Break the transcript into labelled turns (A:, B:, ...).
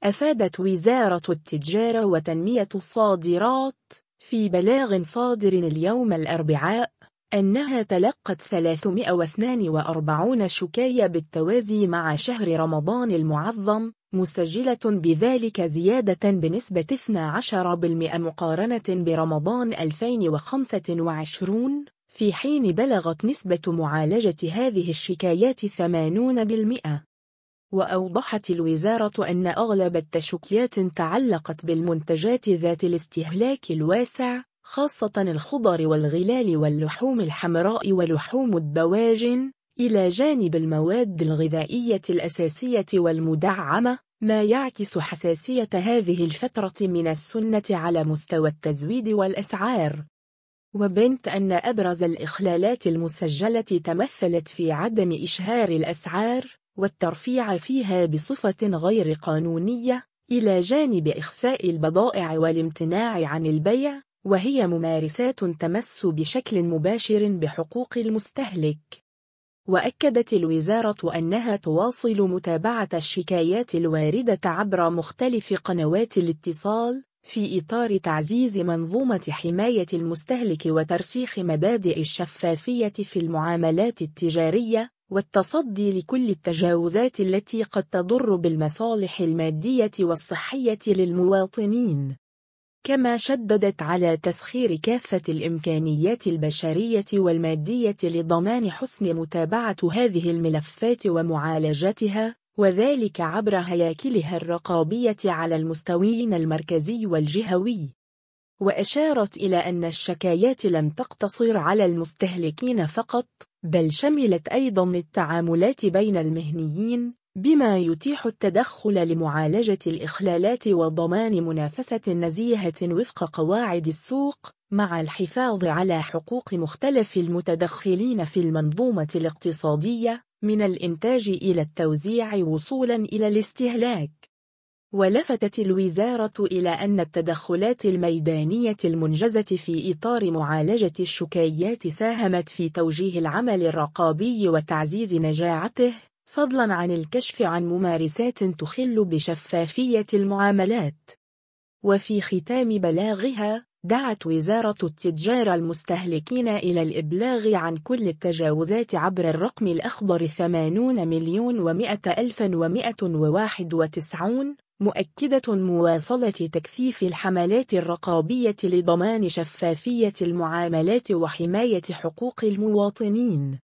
A: أفادت وزارة التجارة وتنمية الصادرات في بلاغ صادر اليوم الأربعاء أنها تلقت 342 شكاية بالتوازي مع شهر رمضان المعظم، مسجلة بذلك زيادة بنسبة 12% مقارنة برمضان 2025، في حين بلغت نسبة معالجة هذه الشكايات 80%. وأوضحت الوزارة أن أغلب التشكيات تعلقت بالمنتجات ذات الاستهلاك الواسع، خاصة الخضر والغلال واللحوم الحمراء ولحوم الدواجن، إلى جانب المواد الغذائية الأساسية والمدعمة، ما يعكس حساسية هذه الفترة من السنة على مستوى التزويد والأسعار. وبنت أن أبرز الإخلالات المسجلة تمثلت في عدم إشهار الأسعار والترفيع فيها بصفة غير قانونية، إلى جانب إخفاء البضائع والامتناع عن البيع، وهي ممارسات تمس بشكل مباشر بحقوق المستهلك. وأكدت الوزارة أنها تواصل متابعة الشكايات الواردة عبر مختلف قنوات الاتصال في إطار تعزيز منظومة حماية المستهلك وترسيخ مبادئ الشفافية في المعاملات التجارية، والتصدي لكل التجاوزات التي قد تضر بالمصالح المادية والصحية للمواطنين. كما شددت على تسخير كافة الإمكانيات البشرية والمادية لضمان حسن متابعة هذه الملفات ومعالجتها، وذلك عبر هياكلها الرقابية على المستويين المركزي والجهوي. وأشارت إلى أن الشكايات لم تقتصر على المستهلكين فقط، بل شملت أيضاً التعاملات بين المهنيين، بما يتيح التدخل لمعالجة الإخلالات وضمان منافسة نزيهة وفق قواعد السوق، مع الحفاظ على حقوق مختلف المتدخلين في المنظومة الاقتصادية، من الإنتاج إلى التوزيع وصولاً إلى الاستهلاك. ولفتت الوزارة إلى أن التدخلات الميدانية المنجزة في إطار معالجة الشكايات ساهمت في توجيه العمل الرقابي وتعزيز نجاعته، فضلاً عن الكشف عن ممارسات تخل بشفافية المعاملات. وفي ختام بلاغها، دعت وزارة التجارة المستهلكين إلى الإبلاغ عن كل التجاوزات عبر الرقم الأخضر 80,100,191، مؤكدة مواصلة تكثيف الحملات الرقابية لضمان شفافية المعاملات وحماية حقوق المواطنين.